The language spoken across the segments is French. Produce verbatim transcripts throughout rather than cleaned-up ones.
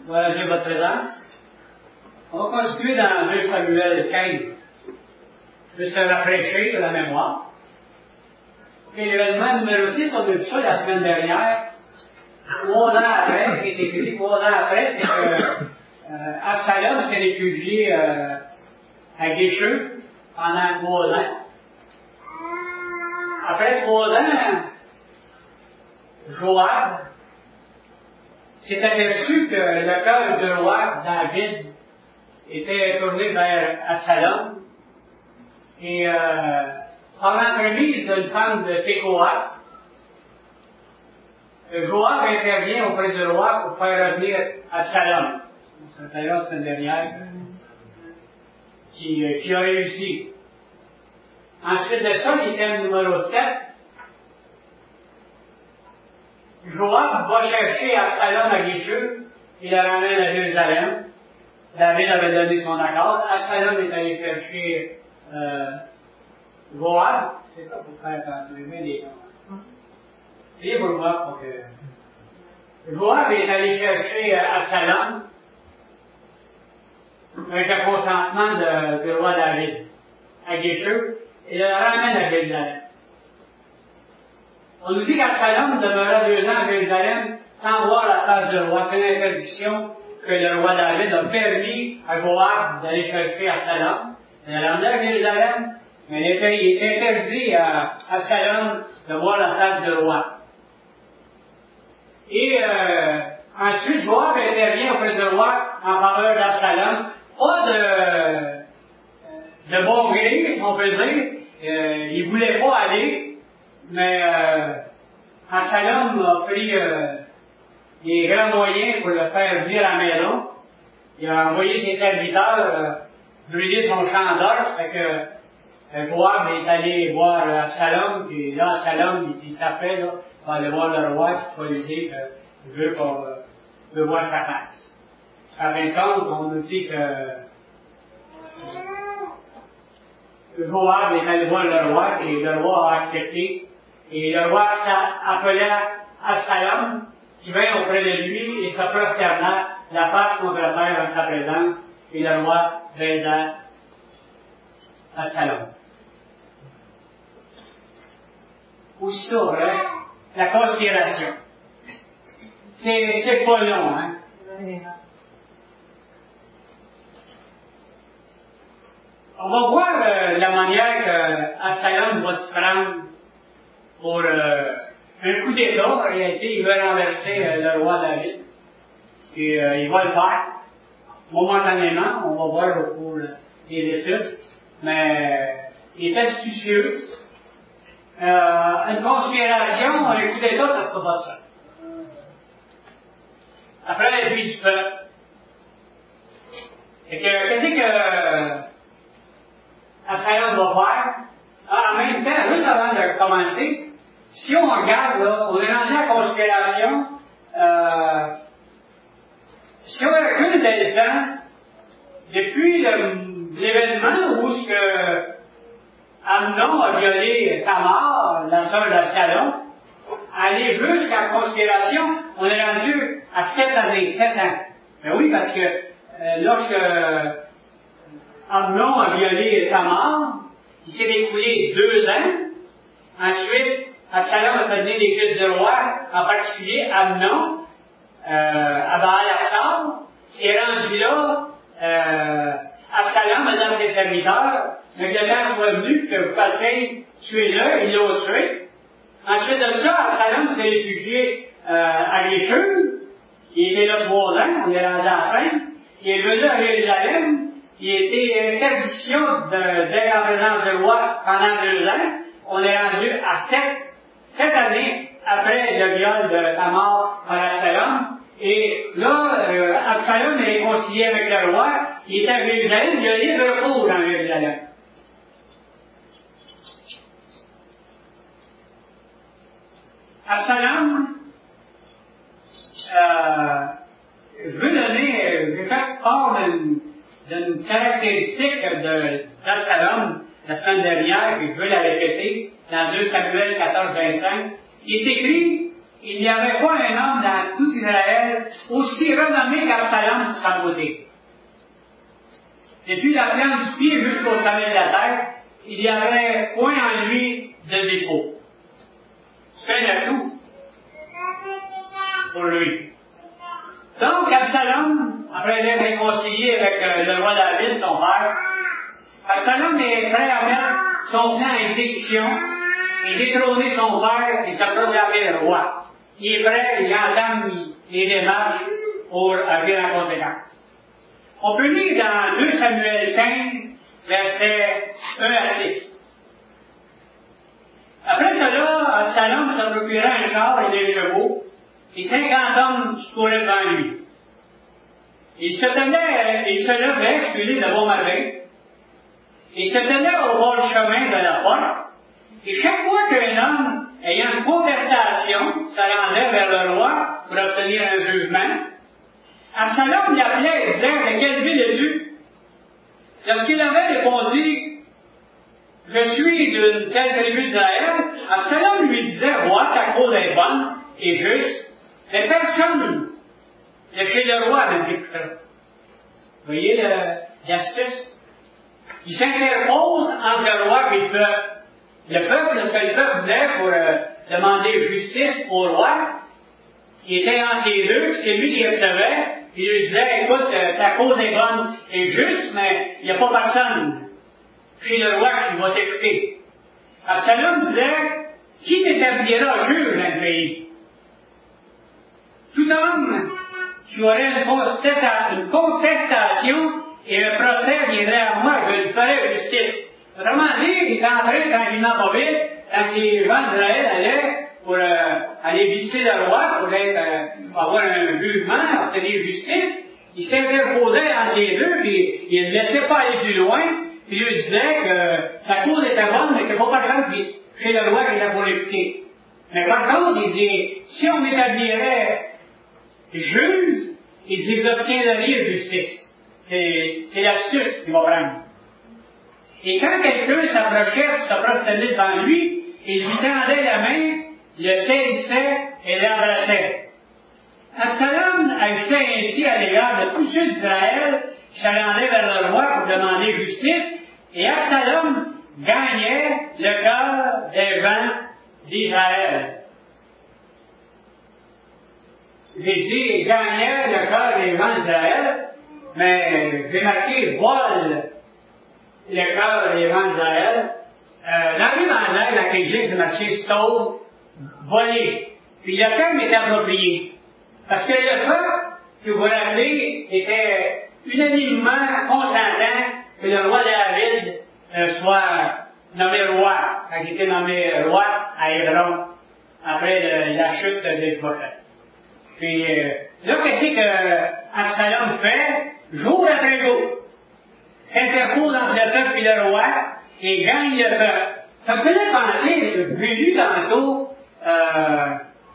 Voilà, j'ai votre présence. On va continuer dans deux Samuel quinze. Juste se rafraîchir de la mémoire. Ok, l'événement numéro six, on a vu ça la semaine dernière. Trois ans après, qui est écrit trois ans après, c'est que euh, Absalom s'est réfugié euh, à Guécheux pendant trois ans. Après trois ans, Joab s'est aperçu que le cœur du roi David était tourné vers Absalom. Et euh, par l'entremise d'une femme de Tékoa, Joab intervient auprès du roi pour faire revenir Absalom. C'est d'ailleurs la semaine dernière qui, qui a réussi. Ensuite de ça, l'item numéro sept, Joab va chercher Absalom à Guécheux et le ramène à Jérusalem. David avait donné son accord. Absalom est allé chercher euh, Joab. C'est ça pour faire transformer les noms. C'est pour moi pour que. Joab est allé chercher euh, Absalom avec le consentement de, du roi David à Guécheux et le ramène à Jérusalem. On nous dit qu'Absalom demeura deux ans à Jérusalem sans voir la face du roi. C'est une interdiction que le roi David a permis à Joab d'aller chercher Absalom. Il l'a ramené à Jérusalem, mais il était, il était interdit à Absalom de voir la face du roi. Et euh, ensuite, Joab intervient auprès du roi en faveur d'Absalom. Pas de, de bon gré, si on peut dire. Euh, il ne voulait pas aller, mais euh, Absalom a pris euh, des grands moyens pour le faire venir à la maison. Il a envoyé ses serviteurs euh, brûler son champ d'orge, fait que euh, Joab est allé voir euh, Absalom, puis là, Absalom, il s'appelle, là, va aller voir le roi, qui va lui dire qu'il veut, qu'on, euh, veut voir sa face. À fin de compte, on nous dit que Joab est allé voir le roi, et le roi a accepté, et le roi appela Absalom, qui vint auprès de lui, et se prosterna la face contre la terre en sa présence, et le roi baisa Absalom. Aussitôt, hein, la conspiration. C'est, c'est pas long, hein. On va voir euh, la manière qu'Absalom va se prendre pour euh, un coup d'État. En réalité, il veut renverser euh, le roi David. Et euh, il va le faire. Momentanément, on va voir au cours des études. Mais il est astucieux. Euh, une conspiration, un coup d'État, ça ne sera pas ça. Après la vie du peuple. Et que, qu'est-ce que Absalom va faire? Ah, en même temps, juste avant de commencer, si on regarde, là, on est rendu à la conspiration, euh, si on recule dans le temps, depuis le, l'événement où ce que Amnon a violé Tamar, la sœur d'Absalom, aller jusqu'à la conspiration, on est rendu à sept années, sept ans. Ben oui, parce que euh, lorsque Amnon a violé Tamar, il s'est écoulé deux ans. Ensuite, Absalom a donné les fils du roi, en particulier Amnon, euh, à Baal-Hatsar. Et rendu là, euh, Absalom a dans ses serviteurs, mais que le temps soit venu que vous passez tuer-le, il l'a tué. Ensuite de ça, Absalom s'est réfugié euh, à Guécheux. Il était là trois ans, on est rendu à cinq. Il est venu à Jérusalem. Il était interdiction de, d'être en présence du roi pendant deux ans. On est rendu à sept, sept années après le viol de Tamar par Absalom. Et là, euh, Absalom est réconcilié avec le roi. Il est à Jérusalem. Il y a libre cours dans Jérusalem. Absalom euh, veut donner, je vais faire part d'une, d'une caractéristique de, d'Absalom la semaine dernière, et je veux la répéter, dans deux Samuel quatorze vingt-cinq. Il est écrit, il n'y avait pas un homme dans tout Israël aussi renommé qu'Absalom pour sa beauté. Depuis la plante du pied jusqu'au sommet de la tête, il n'y avait point en lui de défaut. C'est un atout pour lui. Donc, Absalom, après être réconcilié avec euh, le roi David, son père, Absalom est prêt à mettre son plan à exécution et détrôner son père et se proclamer le roi. Il est prêt, il entame les démarches pour agir en conséquence. On peut lire dans deux Samuel quinze, versets un à six. Après cela, Absalom se procura un char et des chevaux, et cinquante hommes qui couraient devant lui. Il se tenait, il se levait, suivi de bon matin, il se tenait au bord du chemin de la porte, et chaque fois qu'un homme ayant une contestation se rendait vers le roi pour obtenir un jugement, Absalom l'appelait et disait: de quelle ville es-tu? Lorsqu'il avait répondu: je suis d'une telle tribu d'Israël, Absalom lui disait: roi, ta cause est bonne et juste, mais personne de chez le roi ne t'écoutera. Vous voyez l'astuce? Il s'interpose entre le roi et le peuple. Le peuple, ce que le peuple voulait pour euh, demander justice au roi, il était entre les deux, c'est lui qui recevait, il lui disait: écoute, euh, ta cause est bonne et juste, mais il n'y a pas personne chez le roi qui va t'écouter. Absalom disait: qui t'établira juge dans le pays? Tout homme qui aurait une contestation et un procès viendrait à moi, je lui ferai justice. Autrement dit, il est en train, tranquillement pas vite, quand les gens d'Israël allaient pour euh, aller visiter le roi, pour, être, euh, pour avoir un jugement, obtenir justice, il s'interposait entre les deux, puis il ne laissait pas aller plus loin, puis il lui disait que sa cause était bonne, mais qu'il n'y a pas personne qui, chez le roi qui était pour l'écouter. Mais par contre, il dit, si on établirait juge, il dit, vous obtiendriez justice. C'est, c'est l'astuce qu'il va prendre. Et quand quelqu'un s'approchait pour se prosterner devant lui, il lui tendait la main, le saisissait et l'embrassait. Absalom agissait ainsi à l'égard de tous ceux d'Israël qui se rendaient vers le roi pour demander justice, et Absalom gagnait le cœur des gens d'Israël. J'ai dit gagnait le cœur des gens d'Israël, mais j'ai marqué vole le cœur des gens d'Israël. Euh, dans l'Bible anglaise, la King James, c'est marqué stole, voler. Puis le terme est approprié. Parce que le peuple, si vous vous rappelez, était unanimement consentant que le roi David euh, soit nommé roi, quand il était nommé roi à Hébron, après le, la chute des prophètes. Puis euh, là, qu'est-ce que Absalom fait, jour après jour? S'interpose entre le peuple et le roi, et gagne le peuple. Ça me faisait penser, j'ai lu tantôt, euh,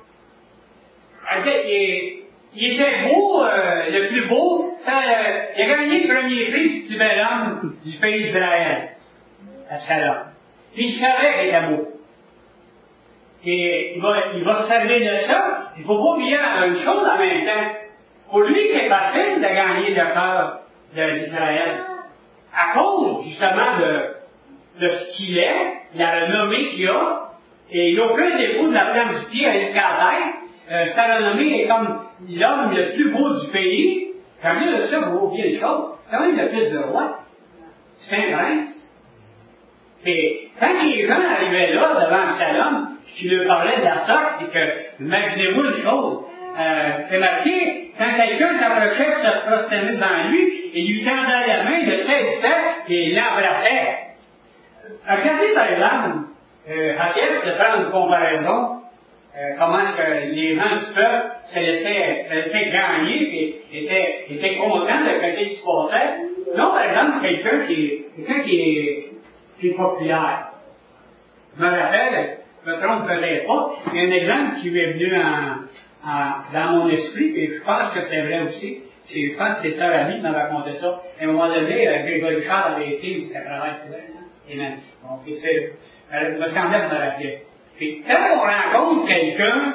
il, il était beau, euh, le plus beau, ça, euh, il a gagné le premier prix du plus bel homme du pays d'Israël, Absalom. Puis il savait qu'il était beau. Et il va, il va se servir de ça. Il ne faut pas oublier une chose en même temps. Pour lui, c'est facile de gagner le cœur d'Israël. À cause, justement, de, de ce qu'il est, de la renommée qu'il a, et il n'a aucun défaut de la plante du pied jusqu'à la tête. Euh, sa renommée est comme l'homme le plus beau du pays. Quand plus de ça, vous oubliez une chose, c'est quand même le fils de roi. C'est un prince. Et quand les gens arrivaient là, devant Absalom, qui lui parlait de la sorte, et que, imaginez-vous une chose, euh, c'est marqué, quand quelqu'un s'approchait pour se prosterner devant lui, il lui tendait la main, il le saisissait, et il l'embrassait. Regardez par exemple, euh, essayez de faire une comparaison, euh, comment est-ce que les gens du peuple se laissaient, se laissaient gagner, et étaient, étaient contents de ce qui se passait. Non, par exemple, quelqu'un qui, quelqu'un qui est, qui est populaire. Je me rappelle, je me trompe peut-être pas, il y a un exemple qui m'est venu en, en, dans mon esprit, et je pense que c'est vrai aussi. Je pense que c'est Sœur Annie qui m'avait raconté ça. À un moment donné, Grégory Charles avait été, ça travaille souvent, et même, bon, puis c'est, euh, me semblait que je me rappelais. Puis quand on rencontre quelqu'un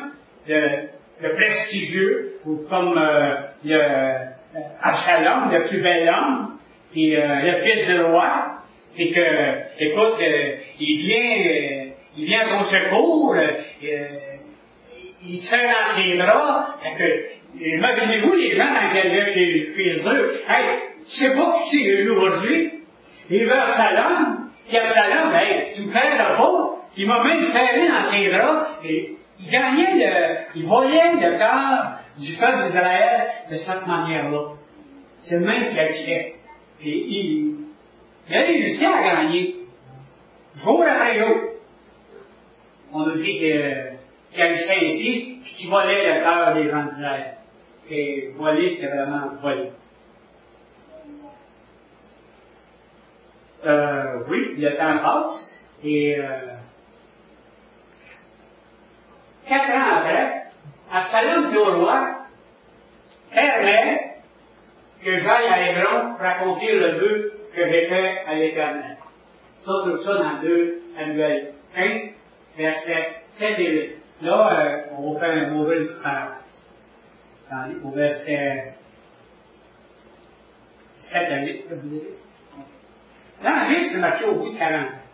de, de prestigieux, ou comme euh, le Absalom, le plus bel homme, puis euh, le fils de roi, et que, écoute, euh, il vient, euh, il vient à ton secours, euh, il te serre dans ses bras, fait que, imaginez-vous les gens quand ils viennent chez, chez eux, hey, tu sais pas qui c'est lui aujourd'hui, il va à Absalom, puis Absalom, hey, tu me fais le repas, il m'a même serré dans ses bras, et il gagnait le, il voyait le cœur du peuple d'Israël de cette manière-là. C'est le même qu'il agissait. Et il, il a réussi à gagner. Jour après jour. On nous dit qu'il agissait ainsi, puis qu'il volait le cœur des gens d'Israël. Et voler, c'est vraiment voler. Euh, oui, le temps passe, et euh, quatre ans après, Absalom dit au roi, permet que j'aille à Hébron pour accomplir le vœu que j'ai fait à l'Éternel. Ça, tout ça dans deux Samuel quinze, versets sept et huit. Là, euh, on va faire un mauvais parenthèse. Au verset sept à huit, vous dites. Dans la Bible, c'est marqué au bout de quarante ans.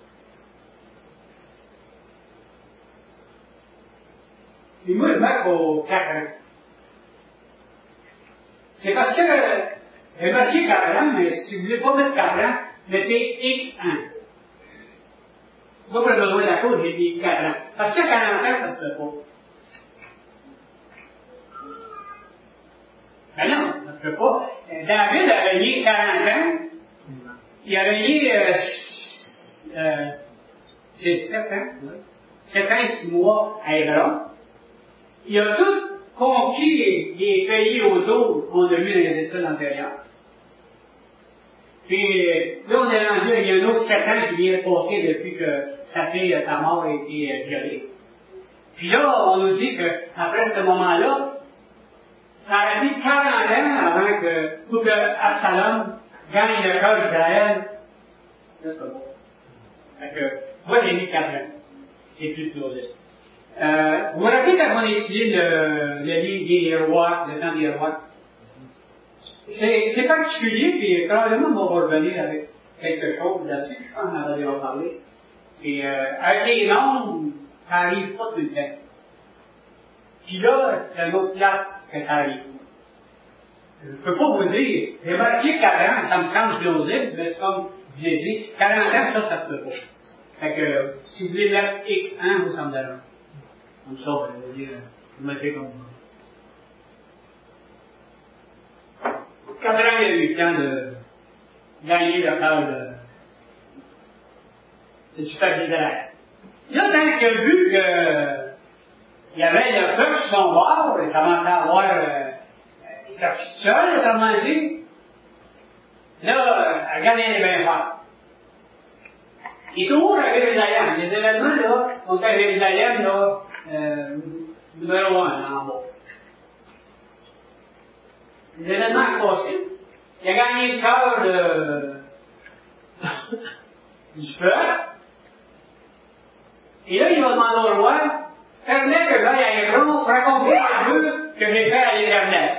Et moi, je marque aux quatre ans. C'est parce que, j'ai marqué quatre ans, mais si vous ne voulez pas mettre quatre ans, mettez X un. Moi, pour le besoin de la cause, j'ai mis quatre ans. Parce que quarante ans, ça se fait pas. Ben non, ça se fait pas. David a régné quarante ans. Il a régné, euh, euh, c'est sept ans, oui. sept ans et six mois à Hébron. Il a tout conquis les, les pays autour qu'on a vu dans les études antérieures. Puis là, on est rendu, il y a un autre sept ans qui vient de passer depuis que sa fille, Tamar, a été violée. Puis là, on nous dit qu'après ce moment-là, ça a été quarante ans avant que, pour que Absalom gagne le cœur d'Israël. C'est pas bon. Fait que, moi, j'ai mis quatre ans. C'est plus plausible. Euh, vous vous rappelez quand on a étudié le, le livre des rois, le temps des rois? C'est, c'est particulier, puis probablement on va revenir avec quelque chose là-dessus, je pense qu'on en a déjà parlé. Et euh, avec les noms, ça arrive pas tout le temps. Puis là, c'est un autre place que ça arrive. Je ne peux pas vous dire, j'ai marqué quarante ans, ça me semble plausible, mais comme je l'ai dit, quarante ans, ça, ça se peut pas. Fait que, si vous voulez mettre X un, vous, ça me dérange. Comme ça, je vais dire, vous mettez comme ça. Quatre ans, il y a eu le temps de gagner le cœur de, de du peuple d'Israël. Là, tant qu'il a vu qu'il y avait le peuple sur son bord, il commençait à avoir euh, des capitulats, notamment dit, là, elle gagnait les bien forts. Il est toujours à Jérusalem. Les événements, là, sont à Jérusalem, là, euh, numéro un, là, en bas. Les événements se passaient. Il a gagné le cœur de... du peuple. Et là, il va demander au roi, permet que j'aille à Hébron pour accomplir le vœu que j'ai fait à l'Éternel.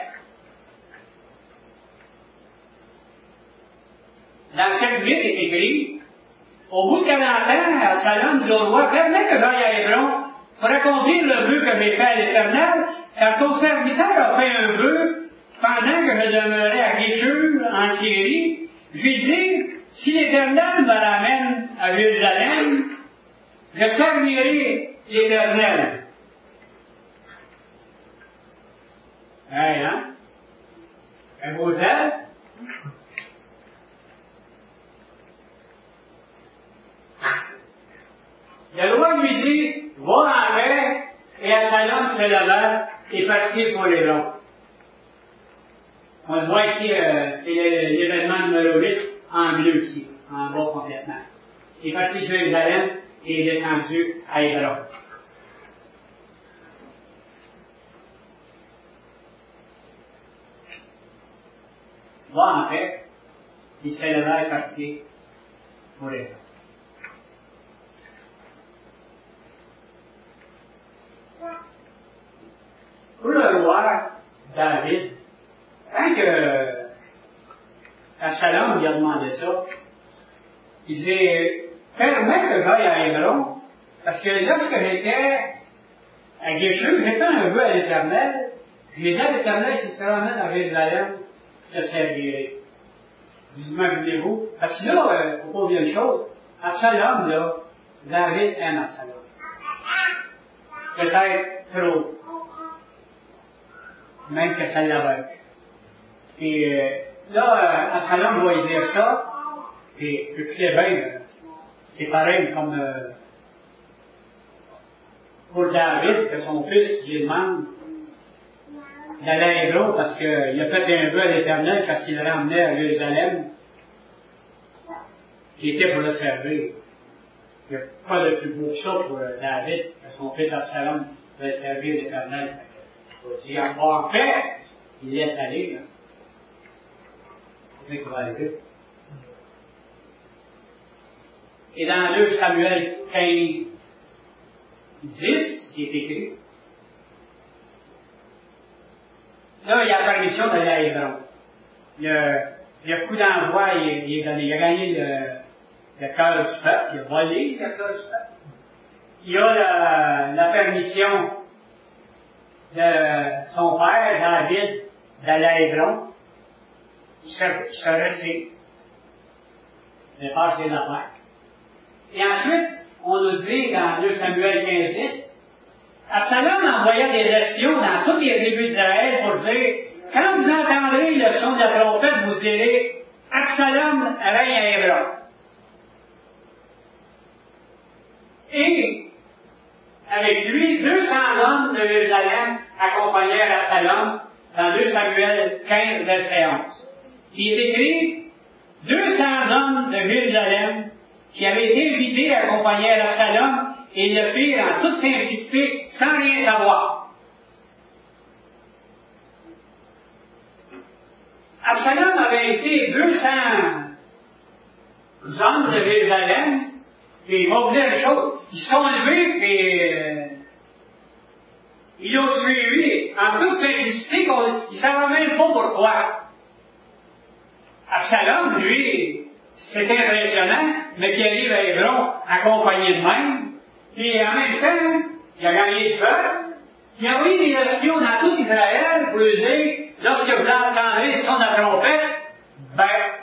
Dans le sept huit est écrit, au bout de quarante ans, Absalom dit au roi, permet que j'aille à Hébron pour accomplir le vœu que j'ai fait à l'Éternel, car ton serviteur a fait un vœu pendant que je demeurais à Guéchur, en Syrie. J'ai dit, si l'Éternel me ramène à Jérusalem, je servirai l'Éternel. Hey, hein? Un beau zèle? Le roi lui dit, va en paix, et Absalom se leva et partit pour les gens. On le voit ici, euh, c'est l'événement numéro huit, en bleu ici, en bas complètement. Il est parti de Jérusalem et est descendu à Hébron. Va en paix, il se leva et partit pour Hébron. quand que Absalom lui a demandé ça, il dit, permets que j'aille à Hébron, parce que lorsque j'étais à Guécheux, j'ai fait un vœu à l'Éternel, j'ai dit à l'Éternel, si tu te ramènes à Jérusalem, je te servirai. Vous imaginez-vous? Parce que là, il euh, faut pas oublier une chose, Absalom, là, David aime Absalom. Peut-être trop. Même que ça l'aveugle. Et euh, là, euh, Absalom va lui dire ça, et écoutez bien, euh, c'est pareil comme euh, pour David, que son fils lui demande d'aller à Hébron parce qu'il a fait un vœu à l'Éternel quand il le ramenait à Jérusalem. Il était pour le servir. Il n'y a pas de plus beau que ça pour euh, David, que son fils Absalom devait servir l'Éternel. Il va dire, en paix, il laisse aller. Hein. C'est ce qui va arriver. Et dans deux Samuel quinze, dix, qui est écrit, là, il y a la permission d'aller à Hébron. Le, le coup d'envoi, il, il est donné. Il a gagné le, le cœur du peuple, il a volé le cœur du peuple. Il a la, la permission de son père, David, d'aller à Hébron. Il se, il se retire. Il passe les affaires. Et ensuite, on nous dit dans deux Samuel quinze dix, Absalom envoya des espions dans toutes les tribus d'Israël pour dire, quand vous entendrez le son de la trompette, vous direz, Absalom règne à Hébron. Et, avec lui, deux cents hommes de Jérusalem accompagnèrent Absalom dans deux Samuel quinze, verset onze. Il est écrit, deux cents hommes de Jérusalem qui avaient été invités à accompagner Absalom et le firent en toute simplicité, sans rien savoir. Absalom avait été deux cents hommes de Jérusalem, et ils vont dire une chose, ils sont levés et euh, ils l'ont suivi en toute simplicité, qu'on, ils ne savaient même pas pourquoi. Absalom, lui, c'était impressionnant, mais qui arrive à Hébron accompagné de même, et en même temps, il a gagné le peuple, il a envoyé des espions dans tout Israël pour lui dire, lorsque vous entendrez le son de la trompette, ben,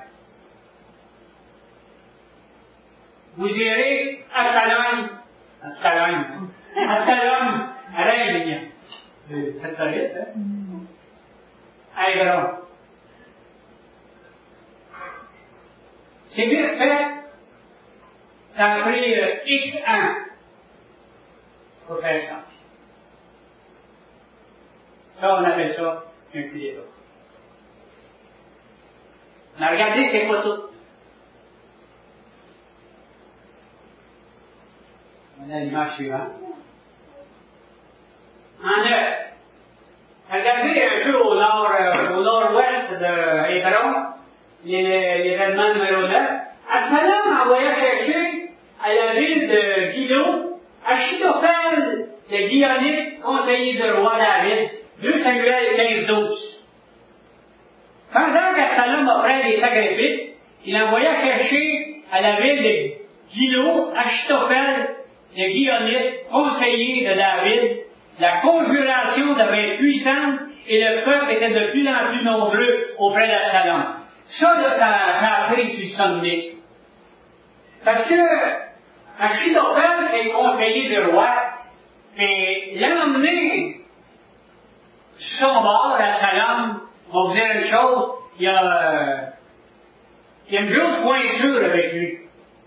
vous irez à Absalom, Absalom, Absalom, règne. Faites ça vite, hein? À Hébron. C'est vite fait, ça a pris euh, X ans pour faire ça. Ça, on appelle ça un coup d'État. Mais regardez, c'est pas tout. On a l'image suivante. En neuf. Regardez un peu au nord, euh, au nord-ouest de Hébron, l'événement numéro neuf. Absalom envoya chercher à la ville de Gilo Achitophel, le Guillonite, conseiller du roi David, deux Samuel quinze douze. Pendant qu'Absalom offrait des sacrifices, il envoya chercher à la ville de Gilo Achitophel, le Guillonite, conseiller de David. La conjuration devait être puissante et le peuple était de plus en plus nombreux auprès d'Absalom. Ça, là, ça, ça a pris sur son liste. Parce que Achitophel, c'est le conseiller du roi, mais l'emmener sur son bord, Absalom, on va vous dire une chose, il y a, euh, il y a une grosse pointure avec lui.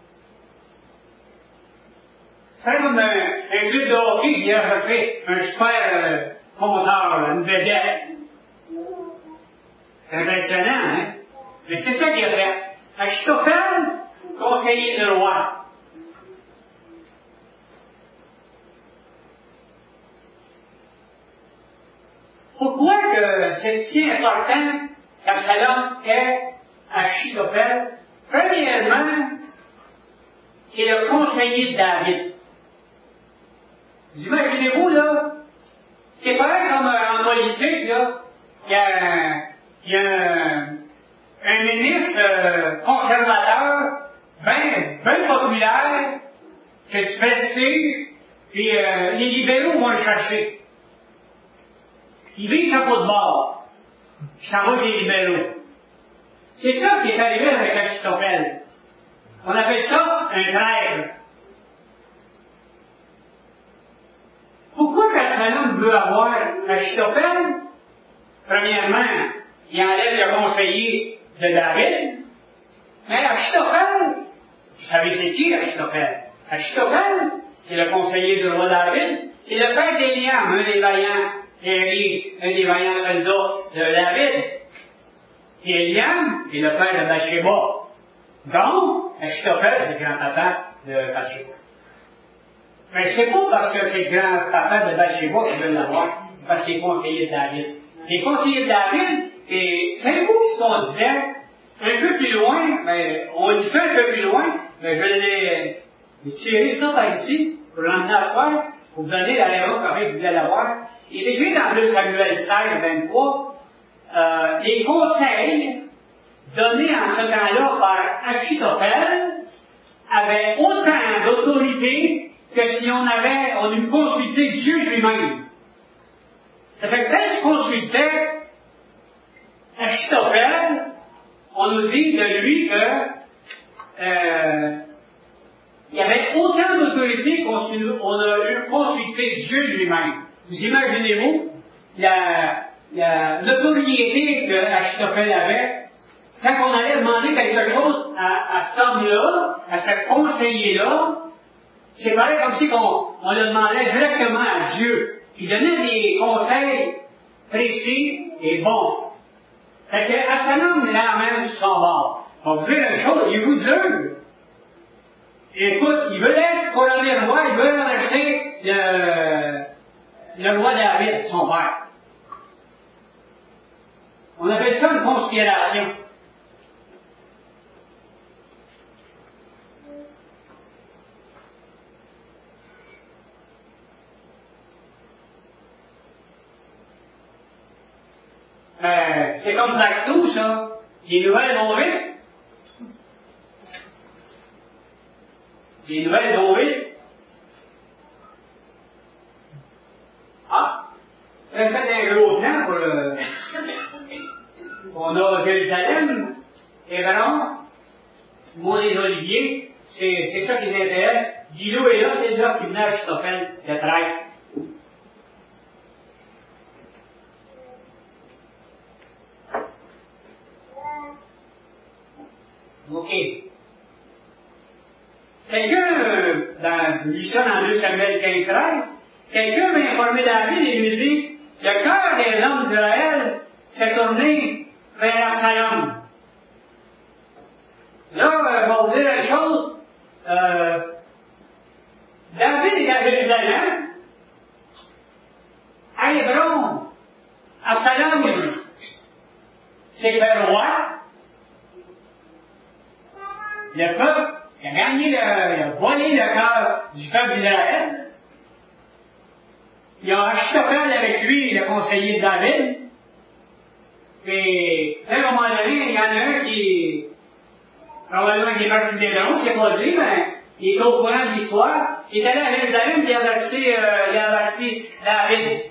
C'est comme un, un club de hockey qui a fait un super euh, compteur, une vedette. C'est impressionnant, hein? Mais c'est ça qu'il a fait. Achitophel, conseiller du roi. Pourquoi que c'est si important qu'Absalom ait Achitophel? Premièrement, c'est le conseiller de David. Vous imaginez-vous, là, c'est pareil comme euh, en politique, là, qu'il y a un, il y a un, un ministre euh, conservateur, bien ben populaire, que tu fais suivre, puis euh, les libéraux vont le chercher. Il vit un pot de bord, puis ça va avec les libéraux. C'est ça qui est arrivé avec Achitophel. On appelle ça un trêve. Pourquoi qu'Absalom veut avoir Achitophel? Premièrement, il enlève le conseiller de David. Mais Achitophel, vous savez c'est qui Achitophel? Achitophel, c'est le conseiller du roi David. C'est le père d'Éliam, un des vaillants guerriers, un des vaillants soldats de David. Et Éliam est le père de Bathsheba. Donc, Achitophel, c'est le grand-papa de Bathsheba. Mais c'est pas parce que c'est le grand-papa de Bathsheba qui veut l'avoir, c'est parce qu'il est conseiller de David. Les conseillers de David, et c'est vous ce qu'on disait, un peu plus loin, mais on dit ça un peu plus loin, mais je vais les tirer ça par ici, pour l'emmener à faire, pour vous donner la raison quand vous voulez l'avoir. Il est écrit dans deux Samuel seize, vingt-trois, euh, les conseils donnés en ce temps-là par Achitophel avaient autant d'autorité que si on avait, on eût consulté Dieu lui-même. Ça fait que quand tu consultais Achitophel, on nous dit de lui que euh, il y avait autant d'autorité qu'on on a eu consulté Dieu lui-même. Vous imaginez-vous la, la notoriété que Achitophel avait quand on allait demander quelque chose à, à cet homme-là, à ce conseiller-là. C'est pareil comme si on, on le demandait directement à Dieu. Il donnait des conseils précis et bons. Fait que Absalom l'amène sur son bord. On va vous dire une chose, il vous dur. Écoute, il veut être couronné roi, il veut renverser le, le roi David, son père. On appelle ça une conspiration. Euh, c'est comme partout, ça. Les nouvelles vont vite. Les nouvelles vont vite. Ah, on a fait un gros plan pour le... On a Jérusalem, Hébron, Mont des Oliviers, c'est, c'est ça qui les intéresse. Guido est là, c'est là qui venait à Achitophel de traître. OK. Quelqu'un, euh, dans, lit ça dans deux Samuel quinze treize, quelqu'un m'a informé David et lui dit, le cœur des hommes d'Israël s'est tourné vers Absalom. Là, euh, on va vous dire une chose, euh, David est à Jérusalem, à Hébron, Absalom s'est fait roi. Le peuple, il a gagné, le, il a volé le cœur du peuple d'Israël. Il a Achitophel avec lui, le conseiller de David. Et à un moment donné, il y en a un qui, probablement qui est parti d'Hébron, c'est pas dit, mais il est au courant de l'histoire. Il est allé à Jérusalem, il a averti, euh, il a averti David.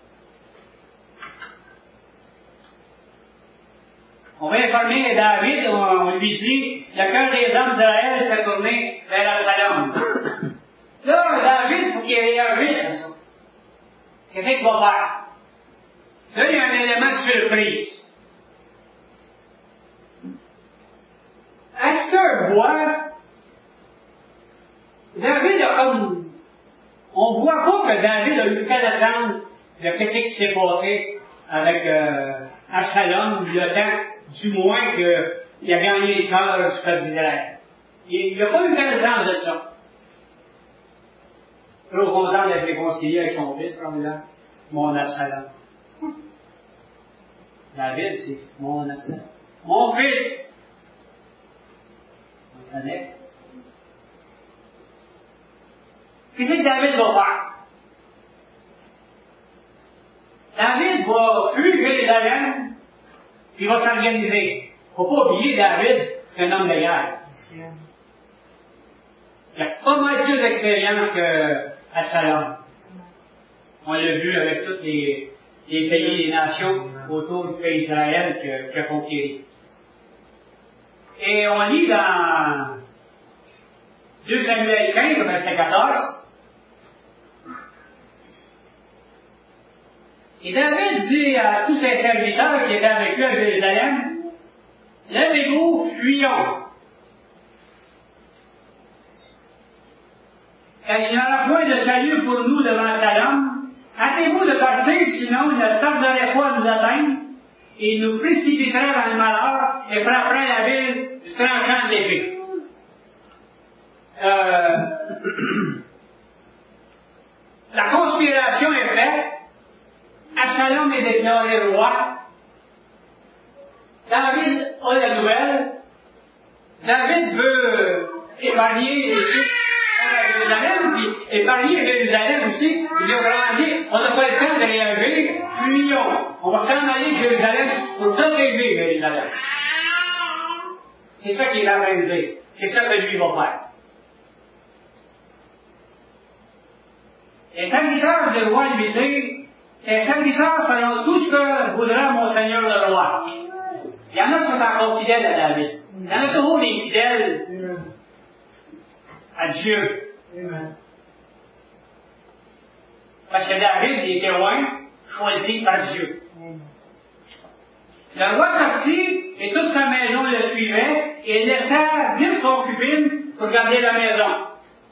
On va informer David, on, on lui dit, le cœur des hommes d'Israël s'est tourné vers Absalom. Là, David, il faut qu'il réagisse à ça. Qu'est-ce qu'il va faire? Là, il y a un élément de surprise. Est-ce qu'un roi, David a comme, on voit pas que David a eu connaissance de ce qui s'est passé avec euh, Absalom, le temps, du moins qu'il a gagné les cœurs du peuple d'Israël. Il n'a pas eu connaissance de ça. Trop content d'être réconcilié avec son fils, probablement. Mon Absalom. David, c'est mon Absalom. Mon fils! On le connaît. Qu'est-ce que David va faire? David va fuir Jérusalem puis il va s'organiser. Faut pas oublier David, c'est un homme de guerre. Il a pas mal plus d'expérience qu'Absalom. On l'a vu avec tous les, les pays, les nations autour du pays d'Israël qu'il a conquéri. Et on lit dans deux Samuel quinze, verset quatorze, et David dit à tous ses serviteurs qui étaient avec lui à Jérusalem, « Levez-vous, fuyons. Car il n'y aura point de salut pour nous devant Absalom. Hâtez-vous de partir, sinon il ne tarderait pas à nous atteindre, et il nous précipiterait dans le malheur et frapperait la ville du tranchant de l'épée. » Euh, la conspiration est faite. Absalom est déclaré roi. David a la nouvelle. David veut épargner les Jérusalem, puis épargner Jérusalem aussi. Il a dit, on n'a pas le temps de réagir, fuyons. On va s'en aller à Jérusalem pour protéger Jérusalem. C'est ça qu'il est en train de dire. C'est ça que lui va faire. Les serviteurs du roi lui disent, les serviteurs selon tout ce que voudra mon Seigneur le roi. Il y en a qui sont encore fidèles à David. Il y en a toujours des fidèles à Dieu. Parce que David il était loin, choisi par Dieu. Le roi sortit et toute sa maison le suivait et il laissa dix concubines pour garder la maison.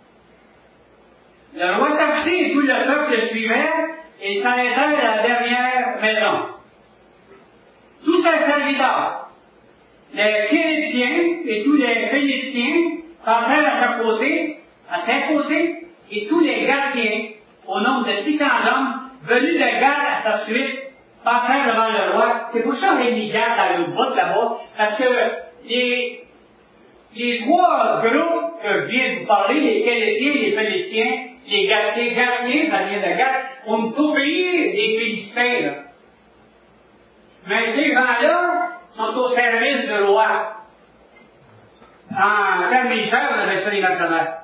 Le roi sortit et tout le peuple le suivait et il s'arrêta à la dernière maison. Tous ses serviteurs, les Kérétiens et tous les Phélétiens passèrent à chaque côté, à ses côtés, et tous les gardiens, au nombre de six cents hommes, venus de garde à sa suite, passèrent devant le roi. C'est pour ça qu'il y a mis garde dans le bout là-bas, parce que les, les trois groupes que je viens de vous parler, les Kérétiens, les Phélétiens, les gardiens, gardiens, ça vient de garde, ont tout payé des Philistins, là. Mais ces gens-là sont au service du roi. En termes militaires, on avait ça les mercenaires.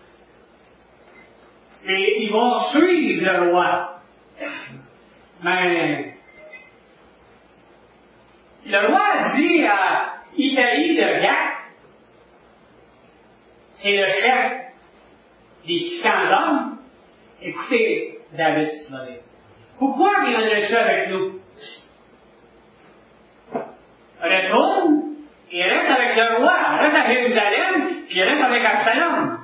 Et ils vont suivre le roi. Mais le roi dit à Itaï de Gath, c'est le chef des six cents hommes, écoutez, David Simonet, pourquoi viendrais-tu avec nous? Retourne, il reste avec le roi, reste à Jérusalem, puis il reste avec Absalom.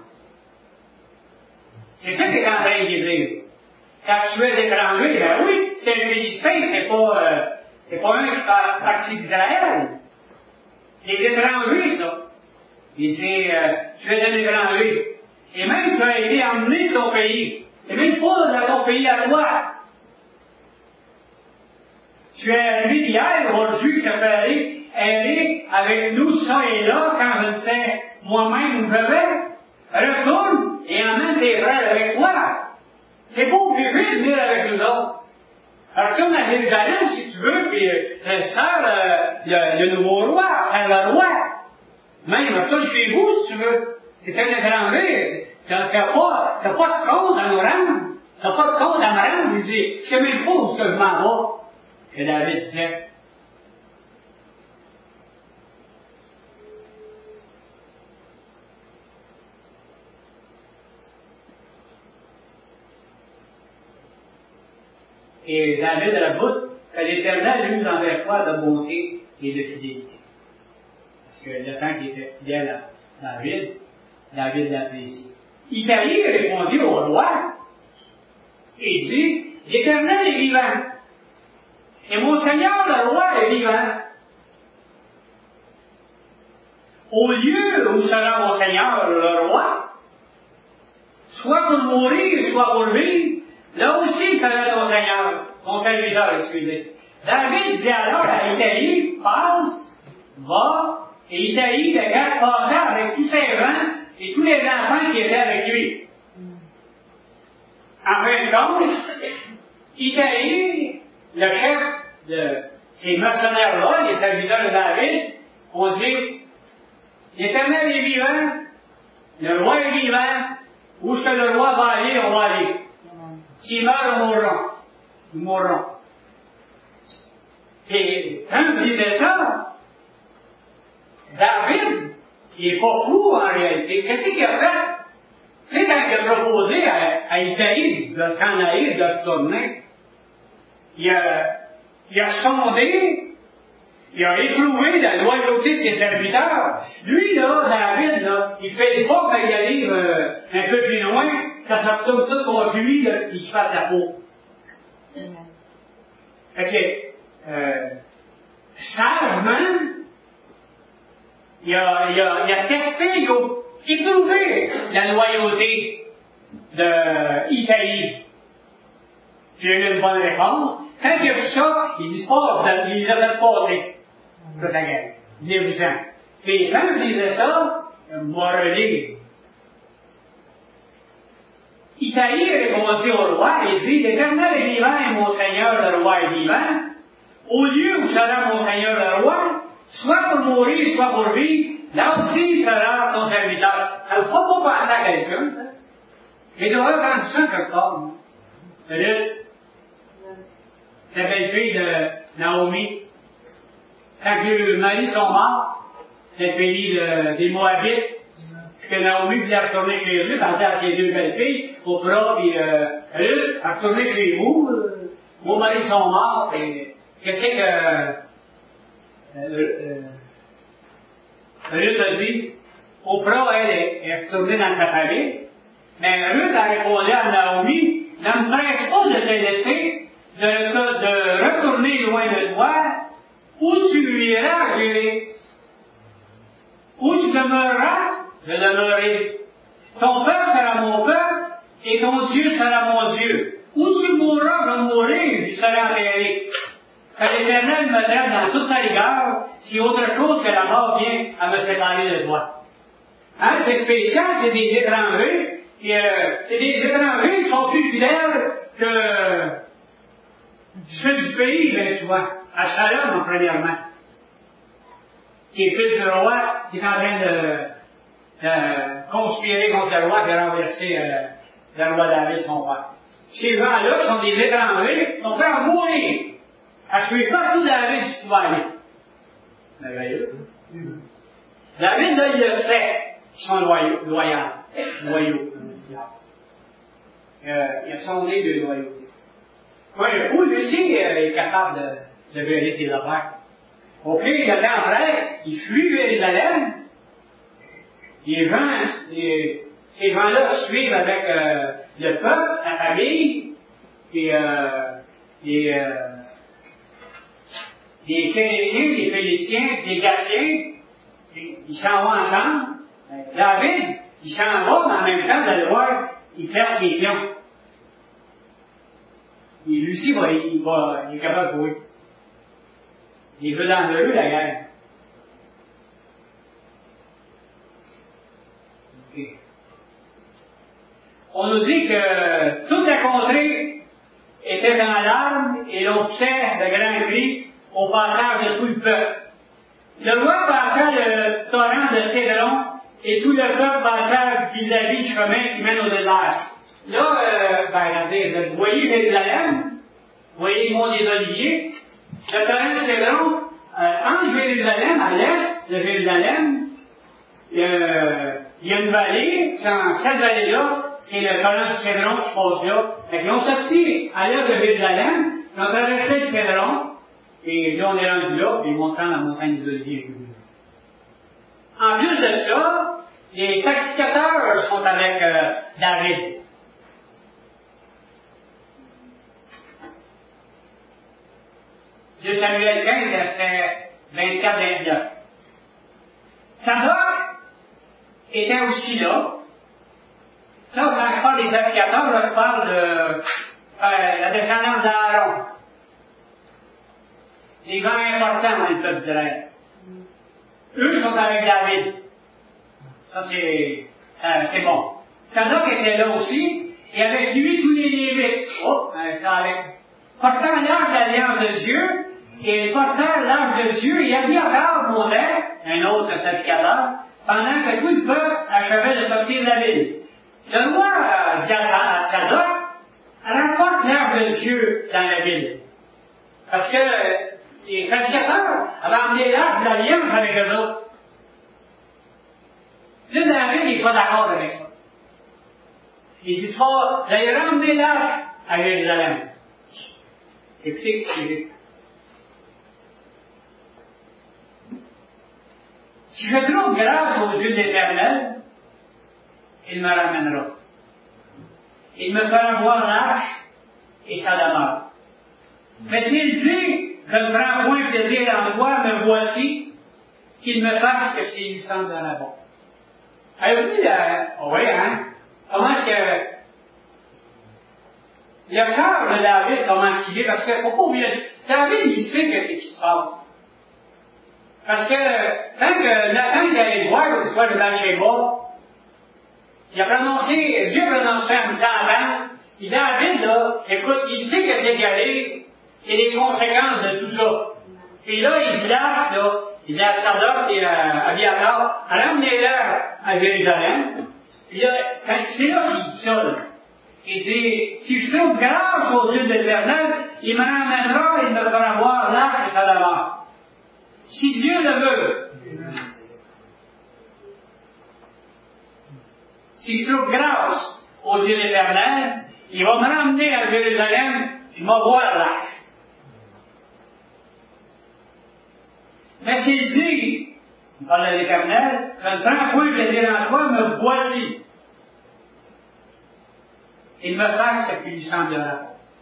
C'est ça qu'il est en train de dire. Quand tu es étranger, ben oui, c'est un Philistin, c'est pas, euh, c'est pas un qui fait partie d'Israël. Les étrangers, ça. Il dit, euh, tu es un étranger. Et même tu as été emmené de ton pays. Et même pas dans ton pays à toi. Tu es arrivé hier, aujourd'hui, je te fais aller, aller avec nous, ça et là, quand je ne sais moi-même où je vais. Retourne et emmène tes frères avec toi. C'est pas obligé de venir avec nous autres. Retourne à Jérusalem si tu veux, puis euh, sers euh, le, le nouveau roi, sers le roi. Même retourne chez vous si tu veux. C'est un étranger. T'as pas, t'as pas de compte à nous rendre. T'as pas de compte à me rendre. Il dit, je sais même pas où ce que je m'en vais. Et David disait, et David rajoute que l'Éternel use envers toi de bonté et de fidélité. Parce que le temps qu'il était fidèle à David, David l'apprécie. Italie répondit au roi et dit, l'Éternel est vivant. Et mon Seigneur, le roi, est vivant. Au lieu où sera mon Seigneur, le roi, soit pour mourir, soit pour vivre, là aussi sera ton Seigneur, mon serviteur, excusez. David dit alors à Italie, passe, va, et Italie, le gars, passa avec tous ses gens et tous les enfants qui étaient avec lui. En fin de compte, Italie, le chef de ces mercenaires-là, les serviteurs, seigneur de David, on dit, l'Éternel est vivant, le roi est vivant, où est-ce que le roi va aller, on va aller. S'il meurt, nous mourrons. Nous mourrons. Et quand il disait ça, David, il n'est pas fou en réalité. Qu'est-ce qu'il a fait? Tu sais, quand il a proposé à, à Isaïe de s'en aller, de se tourner, il a, il a sondé, il a éprouvé la loyauté de ses serviteurs. Lui, là, David, là, il fait pas quand il arrive euh, un peu plus loin, ça se retourne tout contre lui, là, il se passe la peau. Fait que, euh, sagement, il a, il, a, il a testé, il a éprouvé la loyauté d'Itaïe. J'ai eu une bonne réponse. Quand il a vu ça, il dit pas, oh, il les a fait passer. Pour la guerre. Venez-vous-en. Et quand il disait ça, il m'a relé. Itaïe répondit au roi et dit, l'Éternel est vivant et mon Seigneur le roi est vivant. Au lieu où sera mon Seigneur le roi, soit pour mourir, soit pour vivre, là aussi sera ton serviteur. Ça ne va pas penser à quelqu'un, ça. Mais il devrait rendre ça quelque part. Ruth, la belle-fille de Naomi, quand les maris sont morts, c'est le pays de, des Moabites, que Naomi voulait retourner chez eux, pensait à ses deux belles-filles, Oprah et euh, Ruth, à retourner chez vous, euh, vos maris sont morts, et qu'est-ce que euh, euh, Ruth a dit? Oprah, elle, est, est retournée dans sa famille, mais Ruth a répondu à Naomi, ne me presse pas de te laisser, de, de, de retourner loin de toi, où tu iras, j'irai. Où tu demeureras, je demeurerai. Ton peuple sera mon peuple, et ton Dieu sera mon Dieu. Où tu mourras, je mourrai, j'y serai enterré. Que l'Éternel me traite dans toute sa rigueur, si autre chose que la mort vient à me séparer de toi. Hein, c'est spécial, c'est des étrangers, et euh, c'est des étrangers qui sont plus fidèles que ceux du pays, bien souvent. À Shalom, premièrement, qui est fils du roi, qui est en train de, de conspirer contre le roi et de renverser euh, le roi David, son roi. Ces gens-là, qui sont des étrangers, vont faire mourir. À tuer partout David, si tu vas aller. Merveilleux. David, là, il le fait, ils sont loyaux, loyaux. loyaux. Euh, il a sondé de loyauté. Oui, le fou, lui aussi, euh, est capable de de vérifier ses affaires. Au plus il était en prêtre, il fuit Jérusalem. Les gens, les, ces gens-là suivent avec euh, le peuple, la famille, et euh, les, euh, les Kérétiens, les Phéléciens, les Gatiens, ils s'en vont ensemble. David, il s'en va, mais en même temps, vous allez voir, il perce les pions. Et lui aussi, va, il, va, il est capable de jouer. Il veut dans le rue, la guerre. Okay. On nous dit que toute la contrée était dans l'arme et l'on poussait de grands cris au passage de tout le peuple. Le roi passa le torrent de Cédron et tout le peuple passa vis-à-vis du chemin qui mène au désert. Là, euh, ben, regardez, vous voyez Jérusalem, vous voyez le mont des Oliviers, le torrent de Cédron, euh, entre Jérusalem, à l'est de Jérusalem, euh, il y a une vallée, dans cette vallée-là, c'est le torrent du Cédron qui passe là. Fait qu'ils ont sorti à l'est de Jérusalem, ils ont traversé le Cédron, et là on est rendu là, et ils montent dans la montagne des Oliviers. En plus de ça, les sacrificateurs sont avec euh, David. De Samuel quinze, verset vingt-quatre à vingt-neuf. Sadoc était aussi là. Ça, quand je parle des sacrificateurs, là, je parle de euh, la descendance d'Aaron. Des gens importants dans le peuple d'Israël. Eux sont avec David. Ça, c'est, euh, c'est bon. Sadoc était là aussi, et avec lui tous les Lévites. Oh, euh, ça avec. Portant l'arche de l'alliance de Dieu, et portèrent l'ange de Dieu, et Abiathar montait, un autre sacrificateur, pendant que tout le peuple achevait de sortir de la ville. Le roi dit à Tsadok, rapporte l'ange de Dieu dans la ville. Parce que les sacrificateurs avaient emmené l'arche de l'alliance avec eux autres. Là, David n'est pas d'accord avec ça. Il dit, vous allez ramener l'arche à Jérusalem. Écoutez ce qu'il dit. Si je trouve grâce aux yeux de l'Éternel, il me ramènera. Il me fera voir l'arche et sa demeure. Mais s'il dit, je ne prends point plaisir en toi, me voici, qu'il me fasse ce qui lui semblera bon. Avez-vous vu, euh, oui, hein? Comment est-ce que le cœur de David, comment il est? Parce qu'il ne faut pas oublier, David, il sait ce qui se passe. Parce que, quand que Nathan est allé voir l'histoire de Bathsheba, il a prononcé, Dieu a prononcé un sentence, et David, là, écoute, il sait que c'est galé, et les conséquences de tout ça. Puis là, il se lâche, là, il dit à Tsadok et à Abiathar, ramenez-leur à Jérusalem. Puis là, c'est là qu'il dit ça, là. Il dit, si je trouve grâce aux yeux de l'Éternel, il me ramènera et il me fera voir l'arche et sa demeure. Si Dieu le veut. Si je trouve grâce aux yeux de l'Éternel, il va me ramener à Jérusalem, il va voir l'arche. Mais s'il dit, il parle de l'Éternel, je ne prends point plaisir en toi, me voici. Il me fasse ce qui lui semblera.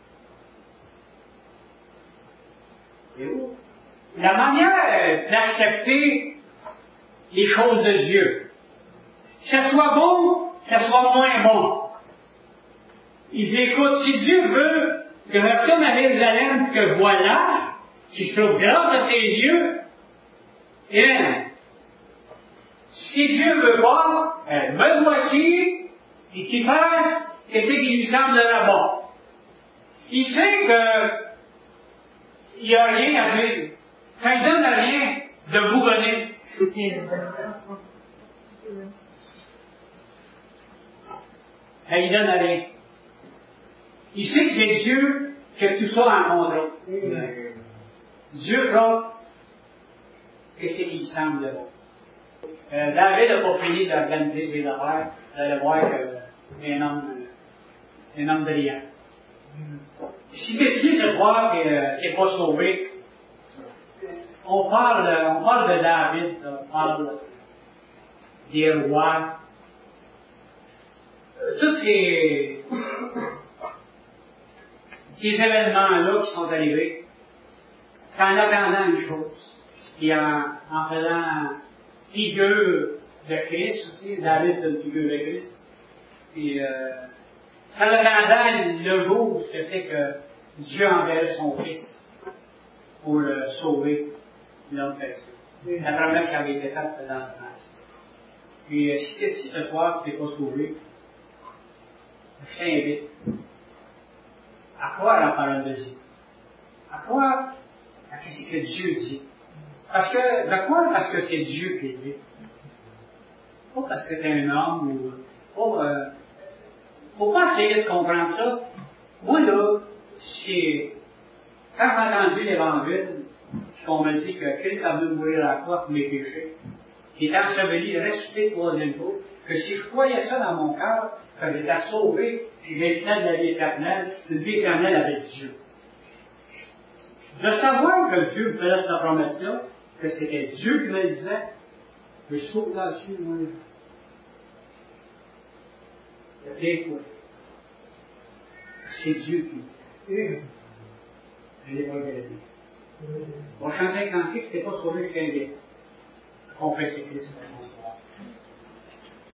La manière d'accepter les choses de Dieu, que ce soit bon, que ce soit moins bon. Il dit, écoute, si Dieu veut que je retourne à Jérusalem, que voilà, si je trouve grâce à ses yeux, bien, si Dieu veut pas, euh, me voici, et qu'il fasse ce qui lui semblera bon. Il sait que il n'y a rien à dire. Ça ne donne rien de bougonner. Ça ne donne rien. Il sait que c'est Dieu qui a tout ça en contrôle. Dieu propre, et c'est qui semble bon. Euh, David n'a pas fini d'organiser ses affaires. Vous allez voir que c'est un homme, un homme brillant. Si tu décides ce soir qu'il n'est pas sauvé, on parle, on parle de David, on parle des rois. Tous ces, ces événements-là qui sont arrivés, c'est en attendant une chose, et en, en faisant figure de Christ aussi, David est une figure de Christ, et euh, en attendant le jour que c'est que Dieu enverrait son Fils pour le sauver l'homme péché. La promesse qui avait été faite dans la France. Puis, si tu es ici ce soir, tu n'es pas sauvé, je t'invite à croire la parole de Dieu. À croire à ce que Dieu dit. Parce que, de croire parce que c'est Dieu qui dit. Pas parce que c'est un homme ou, pas, euh, faut pas essayer de comprendre ça. Moi, là, c'est, quand j'ai entendu l'Évangile, qu'on me dit que Christ a venu mourir à la croix pour mes péchés, qu'il est enseveli et ressuscité le troisième jour, que si je croyais ça dans mon cœur, que j'étais sauvé, puis maintenant de la vie éternelle, une vie éternelle avec Dieu. De savoir que Dieu me faisait cette promesse-là, que c'était Dieu qui me le disait, je saute là-dessus, moi. Il y a bien quoi. C'est Dieu qui me dit. Je n'ai pas regardé. On chantait un cantique, c'était pas sauvé, je t'invite. On fait ces Christ.